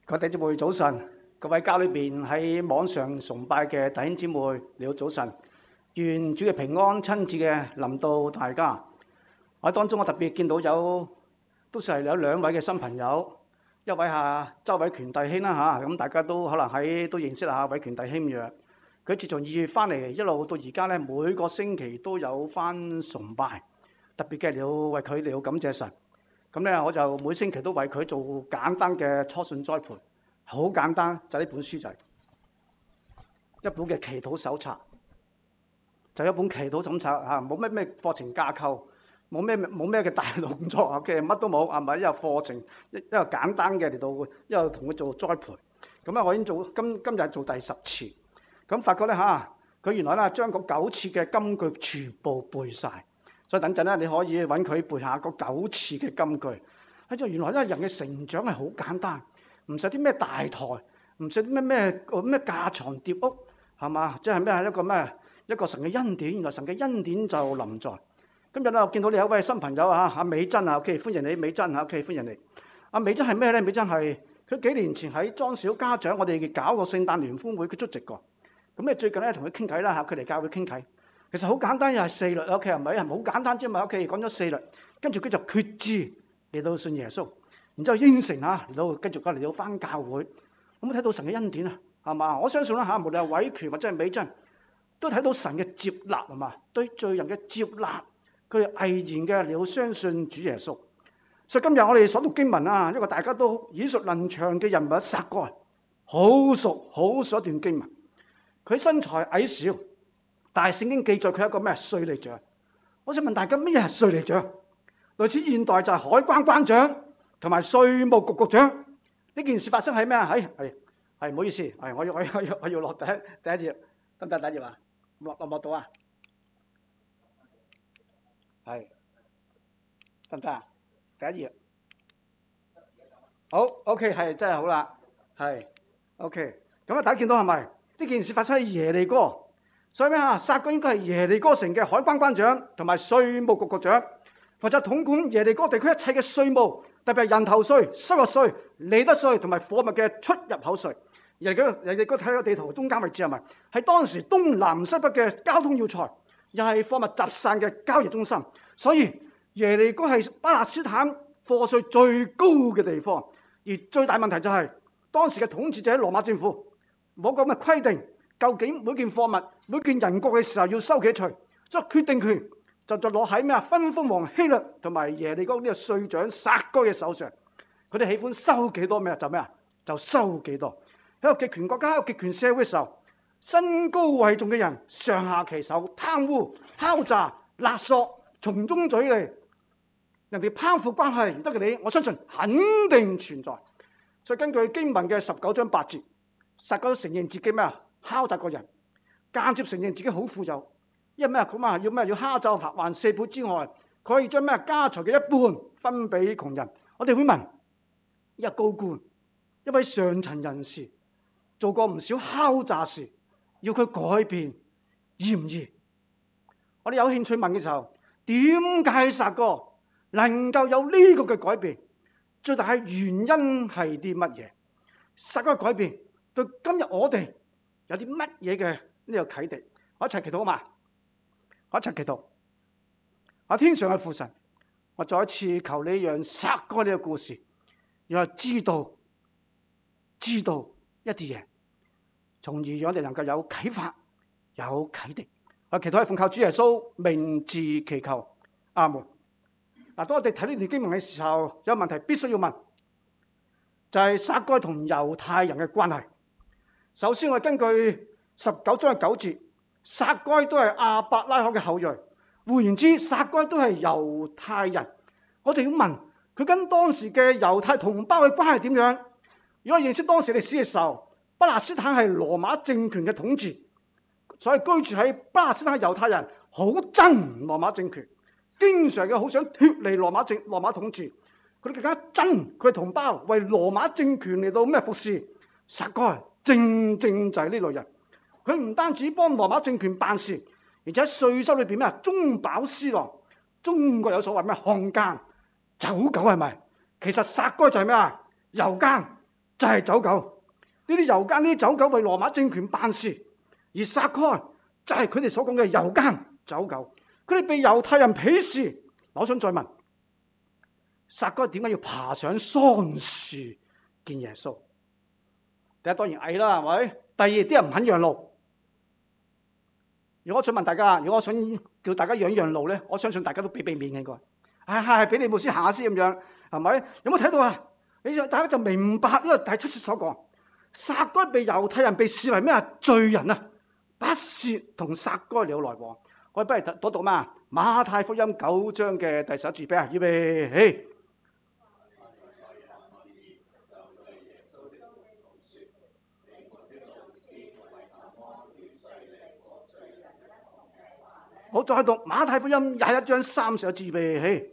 各位弟兄姊妹早晨，各位家裏邊喺網上崇拜嘅弟兄姊妹，你好早晨。願主嘅平安親自嘅臨到大家。喺當中我特別見到都係有兩位嘅新朋友，一位係周偉權弟兄啦嚇，咁大家都可能都認識下偉權弟兄嘅。佢自從2月翻嚟，一路到而家咧，每個星期都有翻崇拜，特別嘅你要為佢哋要感謝神。咁咧，我就每星期都為佢做簡單嘅初信栽培，好簡單，就呢本書就係一本嘅祈禱手冊，就一本祈禱手冊嚇，冇咩課程架構，冇咩嘅大動作啊，嘅乜都冇，係咪？一個課程一個簡單嘅嚟到，一路同佢做栽培。咁咧，我已經做今日做第10次，咁發覺咧嚇，佢原來咧將嗰9次嘅金句全部背晒。所以等陣咧，你可以揾佢背下嗰9次嘅金句。就原來咧，人嘅成長係好簡單，唔使啲咩大台，唔使啲咩架床疊屋，係嘛？即係咩一個神嘅恩典。原來神嘅恩典就臨在。今日咧，我見到你有一位新朋友啊，阿美珍啊，OK，歡迎你，美珍啊，OK，歡迎你。阿美珍係咩咧？美珍係佢幾年前喺莊小家長，我哋搞個聖誕聯歡會，佢出席過。咁咧最近咧同佢傾偈啦嚇，佢嚟教會傾偈。其實好簡單，又係4律 OK 係咪？係咪好簡單啫嘛？OK 講咗4律，跟住佢就決志嚟到信耶穌，然之後應承嚇嚟到繼續嚟到返教會。咁睇到神嘅恩典啊，係嘛？我相信啦嚇，無論係偉權或者係美珍，都睇到神嘅接納係嘛？對罪人嘅接納，佢哋毅然嘅嚟到相信主耶穌。所以今日我哋所讀經文啊，一個大家都耳熟能詳嘅人物撒該，好熟一段經文。佢身材矮小。但係聖經記載佢係一個咩稅吏長。我想問大家咩係稅吏長？類似現代就係海關關長同埋稅務局局長。呢件事發生喺咩啊？係唔好意思，我要落第一頁，得唔得？第一頁啊，落到啊？係得唔得啊？第一頁好 OK， 係真係好啦，係 OK。咁啊，大家見到係咪呢件事發生喺耶利哥？所以咩啊？撒該應該係耶利哥城嘅海關關長同埋稅務局局長，負責統管耶利哥地區一切嘅稅務，特別係人頭稅、收入稅、利得稅同埋貨物嘅出入口稅。耶利哥睇個地圖中間位置係咪？係當時東南西北嘅交通要塞，又係貨物集散嘅交易中心。所以耶利哥係巴勒斯坦貨稅最高嘅地方。而最大問題就係當時嘅統治者羅馬政府冇咁嘅規定。究竟每件貨物、每件人國嘅時候要收幾稅？所以決定權就落喺咩啊？分封王希律同埋耶利哥呢個稅長撒該嘅手上。佢哋喜歡收幾多咩就咩啊？就收幾多。喺個極權國家、一個極權社會嘅時候，身高位重嘅人上下其手，貪污、敲詐、勒索，從中取利。人哋貪腐關係得嘅你，我相信肯定存在。所以根據經文嘅19章8節，撒該承認自己咩啊？敲詐個人，間接承認自己好富有，因為咩啊？佢話要敲詐還4倍之外，佢可以將咩家財嘅一半分俾窮人。我哋會問：一個高官，一位上層人士，做過唔少敲詐事，要佢改變，易唔易？我哋有興趣問嘅時候，點解撒該能夠有呢個嘅改變？最大嘅原因係啲乜嘢？撒該改變對今日我哋有啲乜嘢嘅呢個啟迪？我一齊祈禱啊嘛！我一齊祈禱。天上嘅父神，我再一次求你讓撒該呢個故事，讓我知道一啲嘢，從而讓我哋能夠有啟發、有啟迪。我祈禱係奉靠主耶穌名字祈求，阿門。當我哋睇呢段經文嘅時候，有問題必須要問，就係撒該同猶太人嘅關係。首先，我根據19章9節，撒該都係亞伯拉罕嘅後裔。換言之，撒該都係猶太人。我哋要問佢跟當時嘅猶太同胞嘅關係點樣？如果認識當時歷史嘅時候，巴勒斯坦係羅馬政權嘅統治，所以居住喺巴勒斯坦嘅猶太人好憎羅馬政權，經常嘅好想脫離羅馬統治。佢哋更加憎佢嘅同胞為羅馬政權嚟到咩服侍。撒該正就係呢類人，佢唔單止幫羅馬政權辦事，而且喺稅收裏邊咩中飽私囊。中國有所謂咩漢奸、走狗係咪？其實撒該就係咩啊？猶奸， 就係走狗。呢啲猶奸、呢啲走狗為羅馬政權辦事，而撒該就係佢哋所講嘅猶奸走狗。佢哋被猶太人鄙視。我想再問，撒該點解要爬上桑樹見耶穌？第一當然矮啦，係咪？第二啲人唔肯讓路。如果我想問大家，如果我想叫大家讓路咧，我相信大家都俾面嘅應該。係俾你牧師行下先咁樣，係咪？有冇睇到啊？大家就明白呢個第7節所講，撒該被猶太人被視為咩啊？罪人啊！不屑同撒該了來往。我哋不如讀嘛？馬太福音9章嘅第11節，俾啊，預備起。好，再讀馬太福音21章31節，預備起。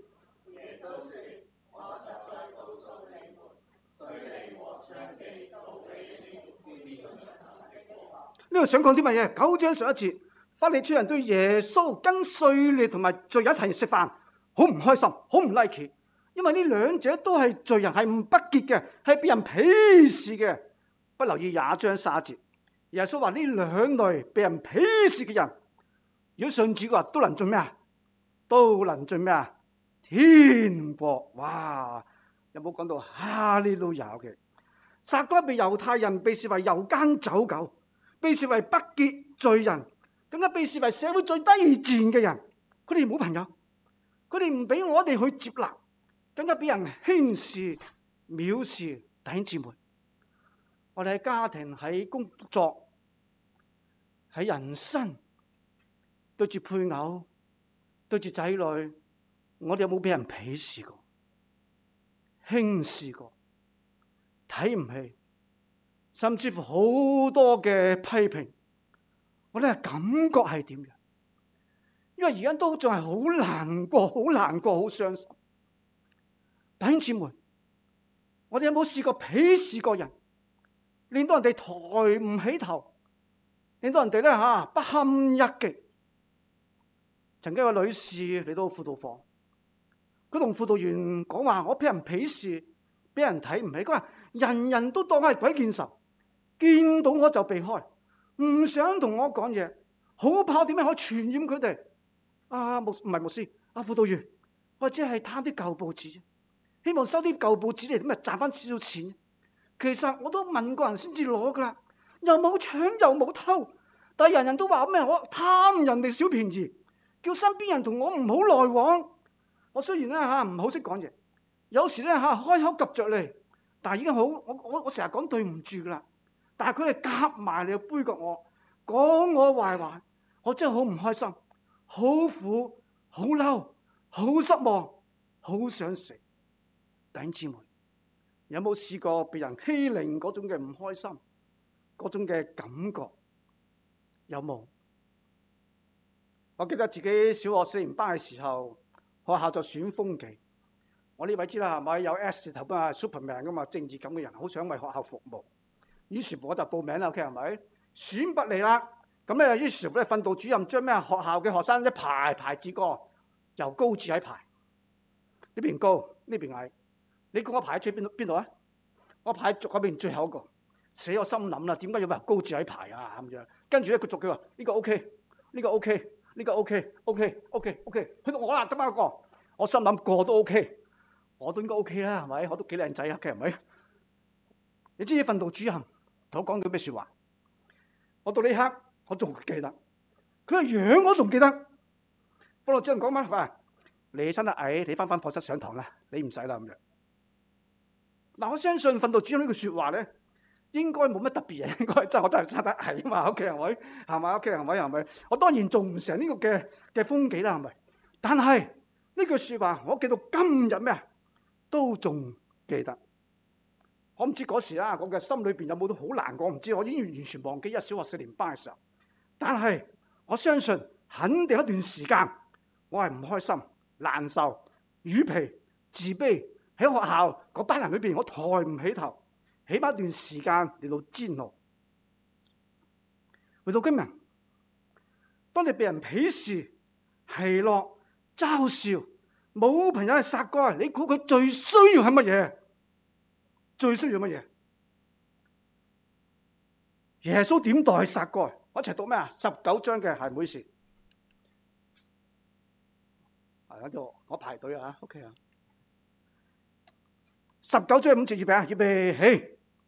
呢度想講啲乜嘢？9章11節，法利賽人對耶穌跟稅吏同埋罪人一齊食飯，好唔開心，好唔 like， 因為呢兩者都係罪人，係唔不潔嘅，係被人鄙視嘅。不留意20章30節，耶穌話呢兩類被人鄙視嘅人，如果信主嘅話，都能進咩啊？都能進咩啊？天國。哇！有冇講到哈利路亞嘅？撒該被猶太人被視為猶奸走狗，被視為不潔罪人，更加被視為社會最低賤嘅人。佢哋冇朋友，佢哋唔俾我哋去接納，更加俾人輕視、藐視。弟兄姊妹，我哋喺家庭、喺工作、喺人生，對住配偶、對住仔女，我哋有冇俾人鄙視過、輕視過、睇唔起，甚至乎好多嘅批評？我哋嘅感覺係點樣？因為而家都仲係好難過、好難過、好傷心。弟兄姊妹，我哋有冇試過鄙視過人，令到人哋抬唔起頭，令到人哋咧不堪一擊？曾經有個女士嚟到輔導房，佢同輔導員講話：我俾人鄙視，俾人睇唔起。佢話人人都當我係鬼見神，見到我就避開，唔想同我講嘢，好怕點樣可以傳染佢哋。唔係牧師，輔導員，或者係貪啲舊報紙，希望收啲舊報紙嚟咁啊賺翻少少錢。其實我都問過人先至攞噶啦，又冇搶又冇偷，但係人人都話咩？我貪人哋小便宜，叫身邊人同我唔好來往。我雖然咧唔好識講嘢，有時咧開口及着你，但係已經好，我成日講對唔住噶啦。但係佢哋夾埋嚟杯葛我，講我壞話，我真係好唔開心。好苦、好嬲、好失望、好想死。弟兄姊妹，有冇試過被人欺凌嗰種嘅唔開心，嗰種嘅感覺？有冇？我記得自己小學4年班嘅時候，學校就選風紀。我呢位知啦，係咪有 S 字頭啊 Superman 噶嘛？正義感嘅人，好想為學校服務。於是乎我就報名啦，OK 係咪？選拔嚟啦。咁咧，於是乎咧，訓導主任將咩學校嘅學生一排排字歌，由高至矮排，呢邊高，呢邊矮。你估我排喺最邊度啊？我排喺嗰邊最後一個。死我心諗啦，點解要由高至矮排啊？咁樣，跟住咧佢逐句話：呢個 OK，呢個 OK，呢個 OK，去到我啦，得翻一個。我心諗個都 OK，我都應該 OK 啦，係咪？我都幾靚仔啊，係咪？你知唔知訓導主任同我講咗咩説話？我到呢刻。我仲記得，佢個樣我仲記得。不過主任講乜話？你生得矮，你翻課室上堂啦，你唔使啦咁樣。嗱，我相信訓導主任呢句説話咧，應該冇乜特別嘢，應該真係我真係生得矮啊嘛。OK 係咪？係咪？OK 係咪？我當然做唔成呢個嘅風紀啦，係咪？但係呢句説話，我記到今日咩都仲記得。我唔知嗰時啦，我嘅心裏邊有冇都好難過，唔知我已經完全忘記小學4年班嘅時候。但係我相信肯定一段時間，我係唔開心、難受、魚皮、自卑，喺學校嗰班人裏邊，我抬唔起頭，起碼一段時間嚟到煎熬。回到今日，當你被人鄙視、奚落、嘲笑，冇朋友係撒該，你估佢最需要係乜嘢？最需要乜嘢？ 耶穌點待撒該？我一齊讀咩啊？19章嘅，係唔好意思，喺度我排隊啊 ，OK 啊。19章5節預備啊，預備起。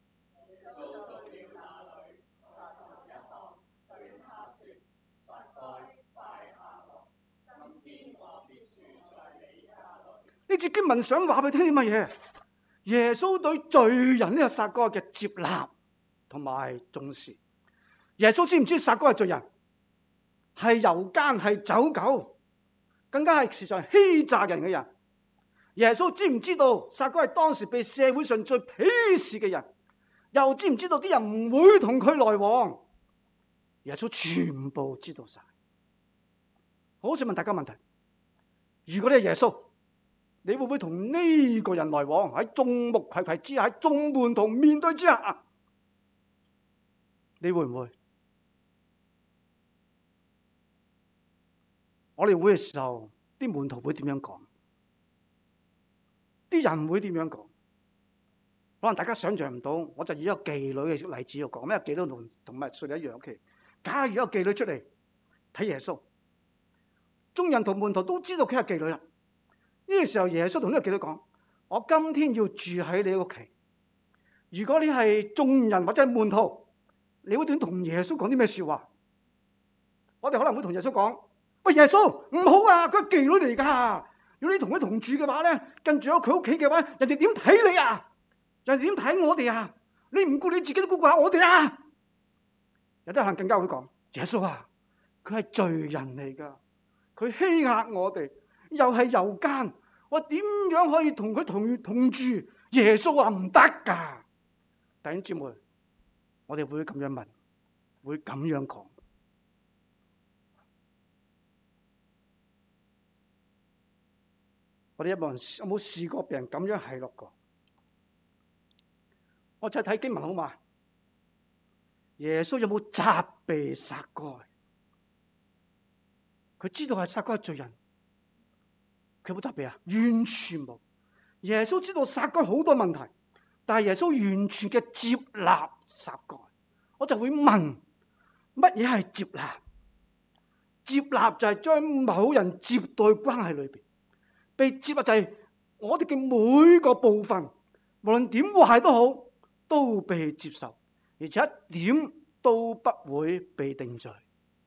呢節經文想話俾你聽啲乜嘢？耶穌對罪人呢個撒該嘅接納同埋重視。耶穌知唔知撒該係罪人？係遊奸，係走狗，更加係時常欺詐人嘅人。耶穌知唔知道撒該係當時被社會上最鄙視嘅人？又知唔知道啲人唔會同佢來往？耶穌全部知道晒。好想問大家問題：如果你係耶穌，你會唔會同呢個人來往？喺眾目睽睽之下，喺眾門徒面對之下，你會唔會？我哋會嘅時候，啲門徒會點樣講？啲人會點樣講？可能大家想象唔到，我就以一個妓女嘅例子去講。咩妓女同埋稅吏一樣？OK，假如有個妓女出嚟睇耶穌，眾人同門徒都知道佢係妓女啦。呢個時候，耶穌同呢個妓女講：我今天要住喺你屋企。如果你係眾人或者係門徒，你會點同耶穌講啲咩說話？我哋可能會同耶穌講：喂，耶穌唔好啊，佢係妓女嚟噶。如果你同佢同住嘅話咧，跟住喺佢屋企嘅話，人哋點睇你啊？人哋點睇我哋啊？你唔顧你自己都顧下我哋啊？有啲人更加會講：耶穌啊，佢係罪人嚟噶，佢欺壓我哋。又係遊奸，我點樣可以同佢同住？耶穌話唔得噶。弟兄姊妹，我哋會咁樣問，會咁樣講。我哋有冇試過俾人咁樣奚落過？我再睇經文好嘛？耶穌有冇責備撒該？佢知道係撒該係罪人。佢有冇責備啊？完全冇。耶穌知道撒該好多問題，但係耶穌完全嘅接納撒該。我就會問：乜嘢係接納？接納就係將某人接到關係裏邊，被接納就係我哋嘅每個部分，無論點壞都好，都被接受，而且一點都不會被定罪。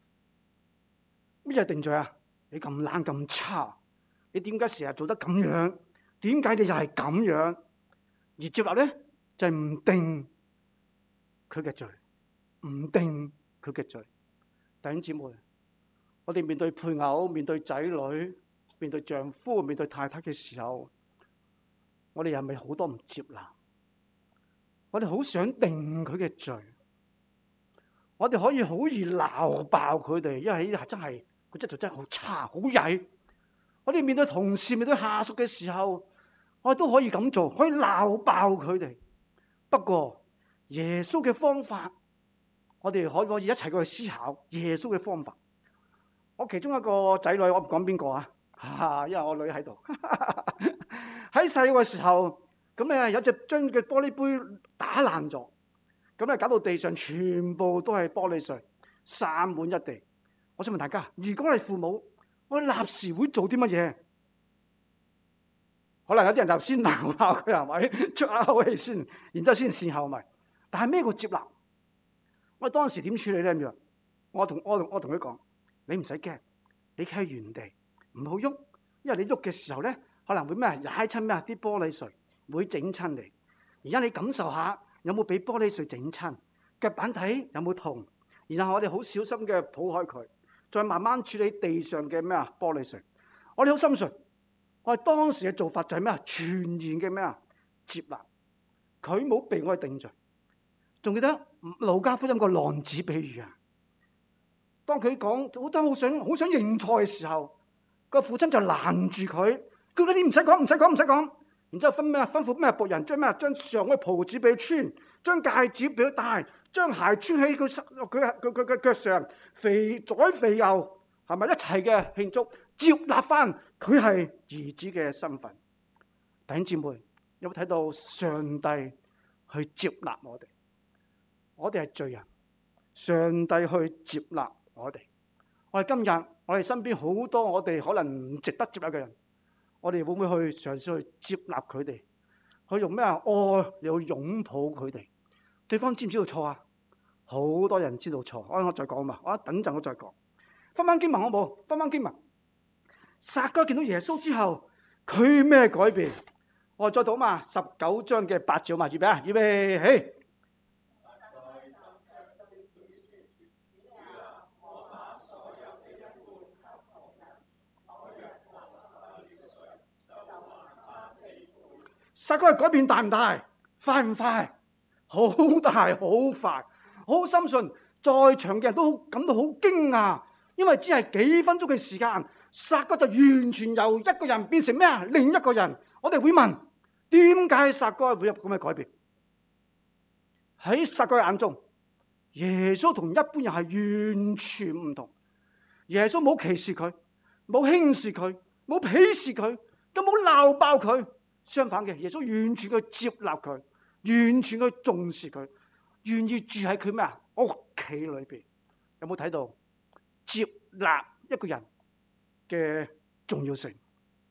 乜嘢定罪啊？你咁懶咁差。你點解成日做得咁樣？點解你又係咁樣？而接納咧就係唔定佢嘅罪，唔定佢嘅罪。弟兄姊妹，我哋面對配偶、面對仔女、面對丈夫、面對太太嘅時候，我哋係咪好多唔接納？我哋好想定佢嘅罪，我哋可以好易鬧爆佢哋，因為呢啲係真係佢質素真係好差、好曳。我哋面對同事、面對下屬嘅時候，我哋都可以咁做，可以鬧爆佢哋。不過耶穌嘅方法，我哋可唔可以一齊過去思考耶穌嘅方法？我其中一個仔女，我唔講邊個啊，因為我女喺度。喺細個嘅時候，咁咧有隻將嘅玻璃杯打爛咗，咁咧搞到地上全部都係玻璃碎，散滿一地。我想問大家，如果我係父母，我立時會做啲乜嘢？可能有啲人就先鬧下佢，係咪出下口氣先，然之後先善後咪。但係咩叫接納？我當時點處理咧？咁樣，我同佢講：你唔使驚，你企喺原地，唔好喐，因為你喐嘅時候咧，可能會咩踩親咩啲玻璃碎，會整親你。而家你感受下，有冇俾玻璃碎整親？腳板底有冇痛？然後我哋好小心嘅抱開佢。再慢慢處理地上嘅咩玻璃碎，我哋好深信，我哋當時嘅做法就係咩全然嘅接納，佢冇被我哋定罪。仲記得路加福音個浪子比喻啊？當佢講好想認錯嘅時候，個父親就攔住佢，叫你唔使講。然之後吩咐咩僕人將上嗰袍子俾佢穿，將戒指俾佢戴，將鞋穿喺佢腳上，肥牛係咪一齊嘅慶祝，接納翻佢係兒子嘅身份。弟兄姊妹，有冇睇到上帝去接納我哋？我哋係罪人， 上帝去接納我哋。我哋今日我哋身邊好多我哋可能唔值得接納嘅人，我哋會唔會去嘗試去接納佢哋？去用咩愛嚟去擁抱佢哋？對方知唔知道錯啊？好多人知道錯，我再講嘛，我等陣我再講。翻經文好冇？翻經文。撒該見到耶穌之後，佢咩改變？我哋再讀嘛，19章嘅8節嘛，預備啊，預備起。撒該嘅改變大唔大？快唔快？好大好快，好深信在場嘅人都感到好驚訝，因為只係幾分鐘嘅時間，撒該就完全由一個人變成咩啊？另一個人。我哋會問，點解撒該會有咁嘅改變？喺撒該眼中，耶穌同一般人係完全唔同。耶穌冇歧視佢，冇輕視佢，冇鄙視佢，更冇鬧爆佢。相反嘅，耶穌完全去接納佢，完全去重視佢，願意住喺佢咩啊屋企裏邊。有冇睇到接納一個人嘅重要性？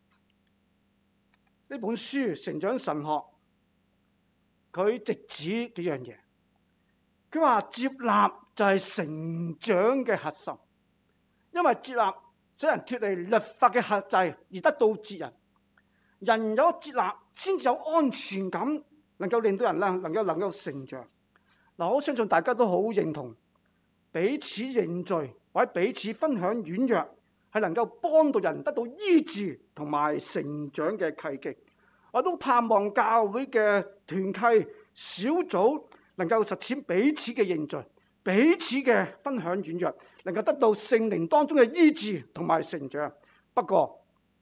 呢本書《成長神學》，佢直指幾樣嘢。佢話接納就係成長嘅核心，因為接納使人脫離律法嘅轄制而得到自由。人有接納，先至有安全感，能夠令到人能夠成長。嗱，我相信大家都好認同，彼此認罪或者彼此分享軟弱，係能夠幫到人得到醫治同埋成長嘅契機。我都盼望教會嘅團契小組能夠實踐彼此嘅認罪，彼此嘅分享軟弱，能夠得到聖靈當中嘅醫治同埋成長。不過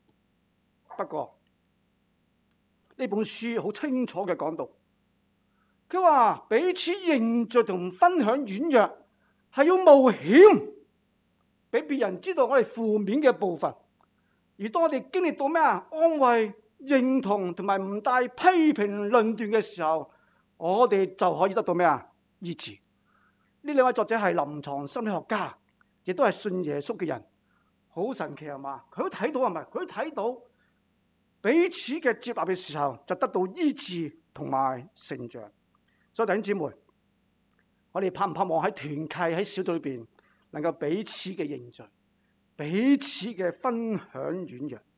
呢本書好清楚嘅講到，佢話彼此認罪同分享軟弱係要冒險，俾別人知道我哋負面嘅部分。而當我哋經歷到咩啊安慰、認同同埋唔帶批評論斷嘅時候，我哋就可以得到咩啊醫治。呢兩位作者係臨床心理學家，亦都係信耶穌嘅人，好神奇係嘛？佢都睇到係咪？佢都睇到彼此嘅接納嘅時候，就得到醫治同埋成長。所以弟兄姊妹，我哋盼唔盼望喺團契喺小組裏邊能夠彼此嘅認罪，彼此嘅分享軟弱？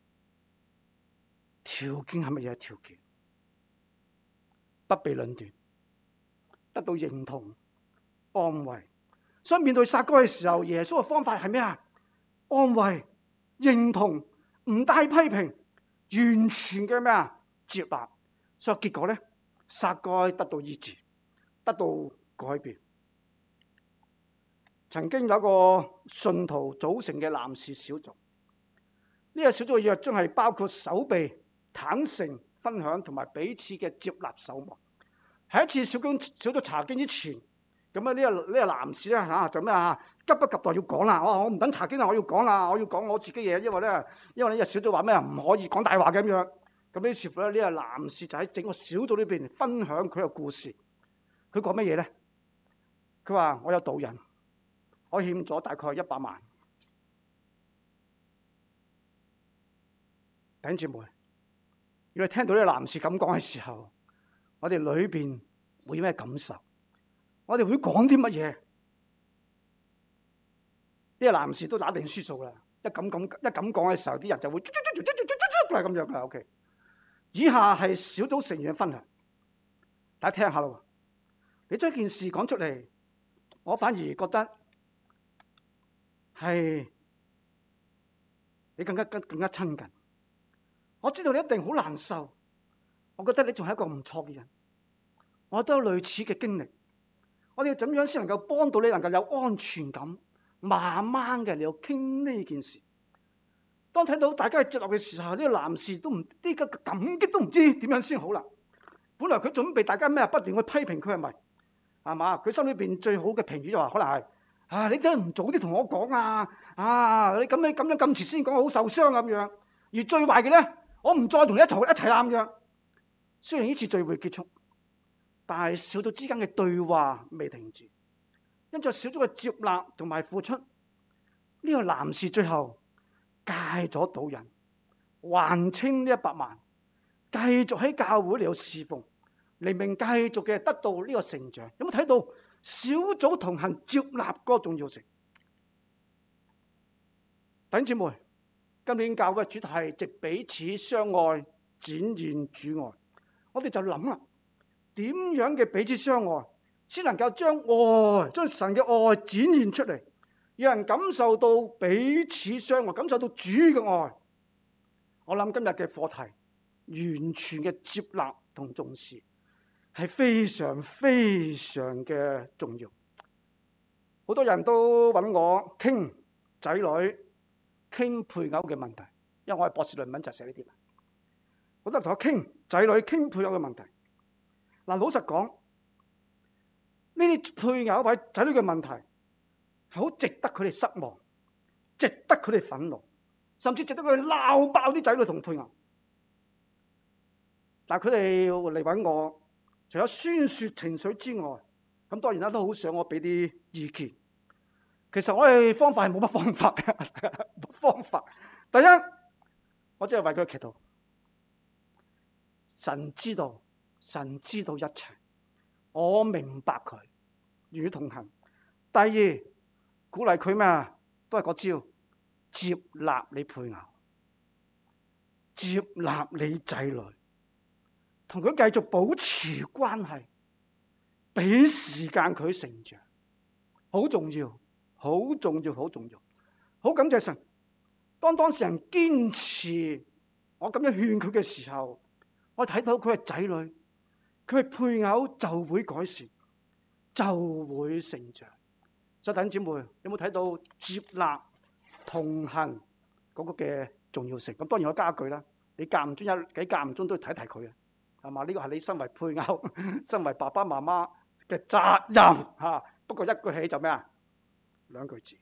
條件係乜嘢條件？不被論斷，得到認同、安慰。所以面對撒該嘅時候，耶穌嘅方法係咩啊？安慰、認同，唔帶批評，完全嘅咩啊？接納。所以結果咧，撒該得到醫治，得到改變。曾經有個信徒組成嘅男士小組，呢個小組嘅約章係包括守備、坦誠、分享同埋彼此嘅接納守望。喺一次小組查經之前，咁啊呢個男士咧嚇就咩啊急不及待要講啦！我唔等查經啦，我要講啦，我要講我自己嘢，因為呢個小組話咩啊唔可以講大話嘅咁樣。咁於是乎咧，呢個男士就喺整個小組裏邊分享佢嘅故事。佢講乜嘢咧？佢話我有賭癮，我欠咗大概100萬。弟兄姊妹，如果聽到呢個男士咁講嘅時候，我哋裏邊會有咩感受？我哋會講啲乜嘢？呢個男士都打定輸數啦，一咁講嘅時候，啲人就會咁樣噶。OK， 以下係小組成員嘅分享，大家聽下咯。你將件事講出嚟，我反而覺得係你更加親近。我知道你一定好難受，我覺得你仲係一個唔錯嘅人。我都有類似嘅經歷。我哋要點樣先能夠幫到你，能夠有安全感？慢慢嘅你要傾呢件事。當睇到大家接納嘅時候，呢個男士都唔呢個感激都唔知點樣先好啦。本來佢準備大家咩不斷去批評佢係咪？係嘛？佢心裏邊最好嘅評語就話可能係你點解唔早啲同我講你咁樣咁遲先講，好受傷咁樣。而最壞嘅咧，我唔再同你一齊啦咁樣。雖然呢次聚會結束，但係小組之間嘅對話未停止。 因着小組嘅接納同埋付出，呢個男士最後戒咗賭癮，還清呢100萬，繼續喺教會嚟到侍奉，靈命繼續嘅得到呢個成長。有冇睇到小組同行接納嗰個重要性？弟兄姊妹，今年教會嘅主題係藉彼此相愛展現主愛。我哋就諗啦，點樣嘅彼此相愛，先能夠將神嘅愛展現出嚟，讓人感受到彼此相愛，感受到主嘅愛。我諗今日嘅課題，完全嘅接納同重視，係非常非常嘅重要。好多人都揾我傾仔女、傾配偶嘅問題，因為我係博士論文就寫呢啲。好多人同我傾仔女、傾配偶嘅問題。嗱，老實講，呢啲配偶或者仔女嘅問題，係好值得佢哋失望，值得佢哋憤怒，甚至值得佢哋鬧爆啲仔女同配偶。但係佢哋嚟揾我，除咗宣洩情緒之外，咁當然啦，都好想我俾啲意見。其實我哋方法係冇乜方法嘅，冇方法。第一，我只係為佢祈禱。神知道，神知道一切，我明白佢，與同行。第二，鼓勵佢咩？都係嗰招，接納你配偶，接納你仔女，同佢繼續保持關係，俾時間佢成長，好重要，好重要，好重要。好感謝神，當時人堅持我咁樣勸佢嘅時候，我睇到佢係仔女，佢係配偶就會改善，就會成長。所以弟兄姊妹，有冇睇到接納同行嗰個嘅重要性？咁當然我加一句啦，你間唔中都要睇睇佢嘅，係嘛？呢個係你身為配偶、身為爸爸媽媽嘅責任嚇。不過一句起就咩啊？兩句字。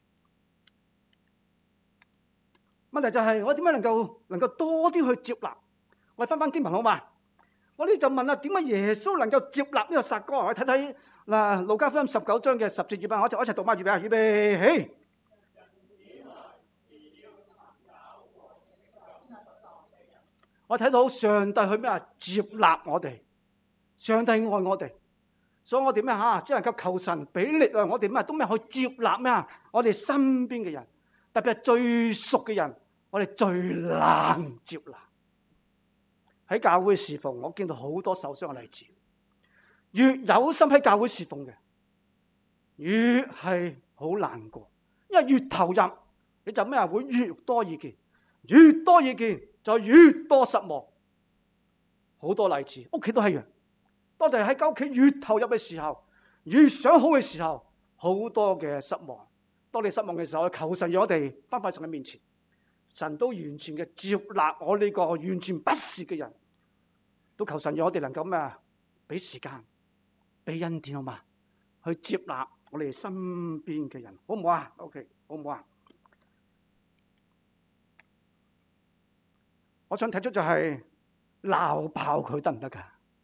問題就係我點樣能夠多啲去接納？我哋翻經文好嘛？我哋就問啦，點解耶穌能夠接納呢個撒該？我哋睇睇嗱，路加福音19章嘅10節，我一齊讀埋，預備啊，預備起。我睇到上帝去咩啊？接納我哋，上帝愛我哋，所以我哋咩吓？只能夠求神俾力量，我哋咩都咩去接納咩啊？我哋身邊嘅人，特別係最熟嘅人，我哋最難接納。喺教會侍奉，我見到好多受傷嘅例子。越有心喺教會侍奉嘅，越係好難過，因為越投入，你就咩啊？會越多意見，越多意見就越多失望。好多例子，屋企都係一樣。當你喺屋企越投入嘅時候，越想好嘅時候，好多嘅失望。當你失望嘅時候，求神讓我哋翻返神嘅面前。神都完全嘅接納我呢個完全不是嘅人，都求神讓我哋能夠咩啊？俾時間，俾恩典好嘛？去接納我哋身邊嘅人，好唔好啊 ？OK， 好唔好啊？我想提出就係鬧爆佢得唔得㗎？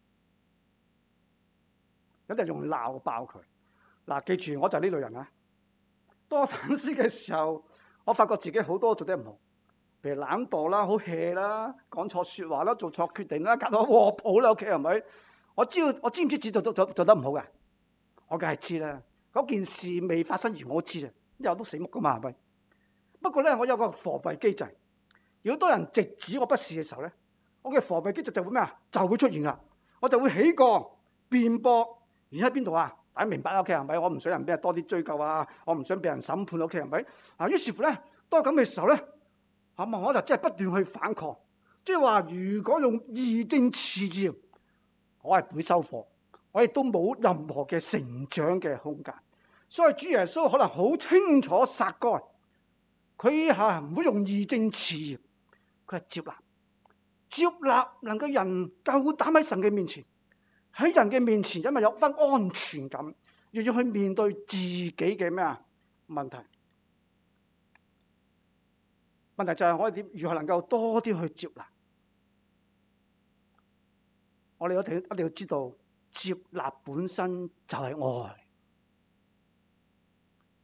有啲人用鬧爆佢。嗱，記住我就係呢類人啊。當我反思嘅時候，我發覺自己好多做得唔好。譬如懶惰啦、好 hea 啦、講錯説話啦、做錯決定啦、搞到鑊泡啦，屋企係咪？我知唔知做得唔好嘅？我梗係知啦。嗰件事未發生完，我知啊，因為我都醒目噶嘛，係咪？不過咧，我有個防衞機制。如果多人直指我不是嘅時候咧，我嘅防衞機制就會咩啊？就會出現啦。我就會起過辯駁，原因喺邊度啊？大家明白啦，屋企係咪？我唔想人俾人多啲追究啊，我唔想俾人審判，屋企係咪？啊，於是乎咧，當咁嘅時候咧。我就真係不斷去反抗，即係話如果用義正辭嚴，我係唔會收貨，我亦都冇任何嘅成長嘅空間。所以主耶穌可能好清楚撒該，佢唔會用義正辭嚴，佢係接納能夠人夠膽喺神嘅面前，喺人嘅面前，因為有分安全感，又要去面對自己嘅咩啊問題。問題就係我哋如何能夠多啲去接納？我哋一定要知道，接納本身就係愛。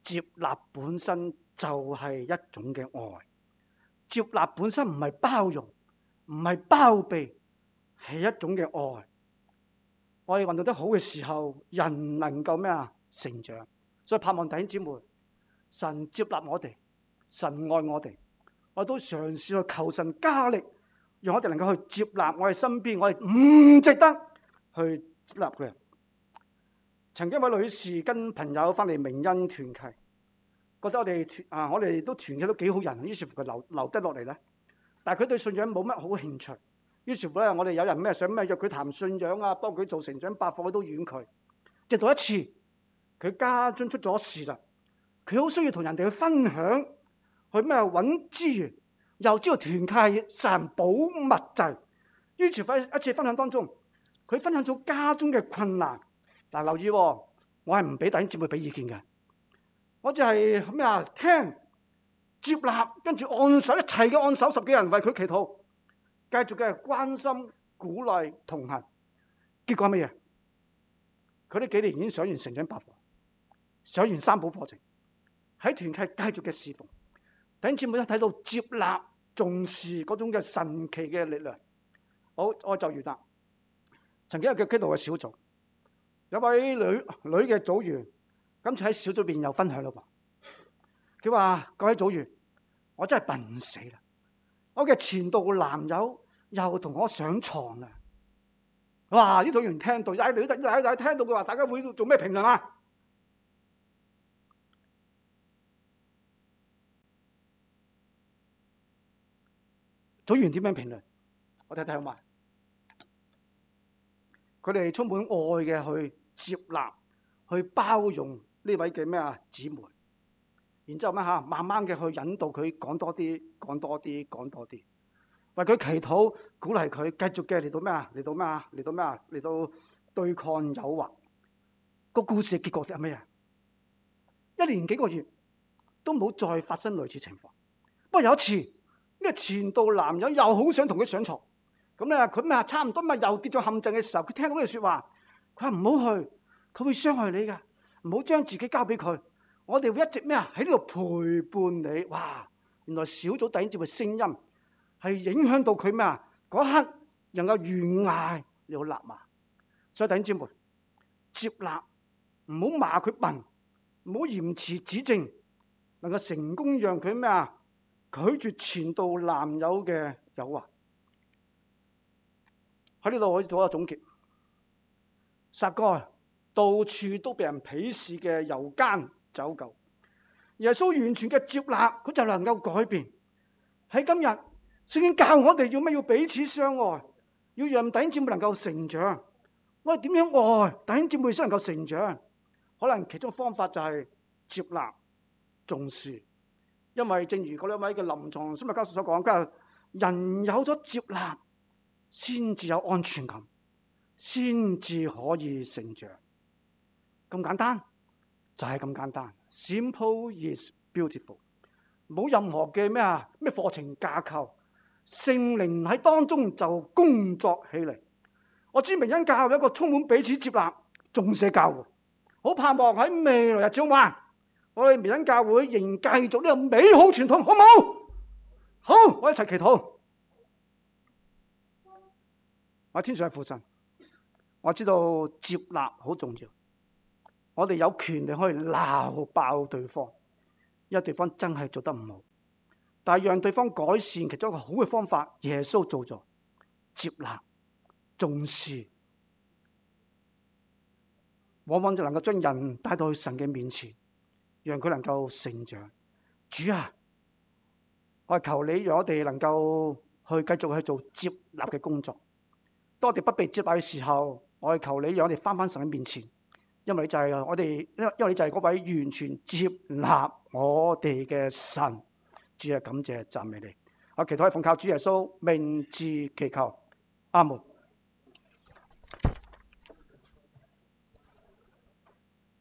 接納本身就係一種嘅愛。接納本身唔係包容，唔係包庇，係一種嘅愛。我哋運動得好嘅時候，人能夠咩啊？成長。所以盼望弟兄姊妹，神接納我哋，神愛我哋，我都嘗試去求神加力，讓我哋能夠去接納我哋身邊我哋唔值得去接納嘅人。曾經一位女士跟朋友翻嚟明恩團契，覺得我哋都團契都幾好人，於是乎佢留低落嚟咧。但係佢對信仰冇乜好興趣，於是乎咧，我哋有人想約佢談信仰啊，幫佢做成長百課，佢都婉拒。直到一次，佢家中出咗事啦，佢好需要同人哋去分享，去揾資源，又知道團契係神保密制。於是乎一次分享當中，佢分享咗家中嘅困難。嗱，留意，我係唔俾弟兄姊妹俾意見嘅，我就係聽接納，跟住按手，一齊嘅按手，10幾人為佢祈禱，繼續嘅關心、鼓勵、同行。結果係乜嘢？佢呢幾年已經上完成長百課，上完三寶課程，喺團契繼續嘅侍奉。弟兄姊妹都睇到接納、重視嗰種嘅神奇嘅力量。好，我就完啦。曾經有個基督嘅小組。有位女嘅組員，今次喺小組邊又分享啦噃。佢話：各位組員，我真係笨死啦！我嘅前度男友又同我上床啦！哇！啲組員聽到，聽到佢話，大家會做咩評論啊？組員點樣評論？我睇睇好嘛？佢哋充滿愛嘅去接納、去包容呢位嘅姊妹，然之後慢慢嘅去引導佢講多啲、講多啲、講多啲，為佢祈禱、鼓勵佢繼續嘅嚟到對抗誘惑。個故事嘅結果係咩啊？1年幾個月都冇再發生類似情況。不過有一次，呢個前度男友又好想同佢上床。咁咧，佢差唔多又跌咗陷阱嘅時候，佢聽到呢句説話，佢話唔好去，佢會傷害你㗎，唔好將自己交俾佢。我哋會一直喺呢度陪伴你。哇！原來小組弟兄姊妹嘅聲音係影響到佢嗰一刻能夠懸崖了立嘛。所以弟兄姊妹接納，唔好罵佢笨，唔好嚴詞指正，能夠成功讓佢拒絕前度男友嘅誘惑。喺呢度我做一個總結，撒該到處都被人鄙視嘅遊姦走狗，耶穌完全嘅接納，佢就能夠改變。喺今日聖經教我哋要彼此相愛，要讓弟兄姊妹能夠成長。我哋點樣愛弟兄姊妹先能夠成長？可能其中方法就係接納、重視。因為正如嗰兩位嘅臨床生物教授所講，人有咗接納，先至有安全感，先至可以成長。咁簡單，就係咁簡單。Simple is beautiful。冇任何嘅咩課程架構，聖靈喺當中就工作起嚟。我知明恩教會有一個充滿彼此接納、重視教會，好盼望喺未來日子我哋明恩教會仍繼續呢個美好傳統，好唔好？好，我一齊祈禱。我天上嘅父神，我知道接納好重要，我哋有權利可以鬧爆對方，因為對方真係做得唔好。但係讓對方改善，其中一個好嘅方法，耶穌做咗接納、重視，往往就能夠將人帶到去神嘅面前，讓佢能夠成長。主啊，我求你讓我哋能夠去繼續去做接納嘅工作。當我哋不被接納嘅時候，我係求你讓我哋翻神嘅面前，因為你就係因為你就係嗰位完全接納我哋嘅神。主啊，感謝讚美你。我祈禱係奉靠主耶穌名字祈求，阿門。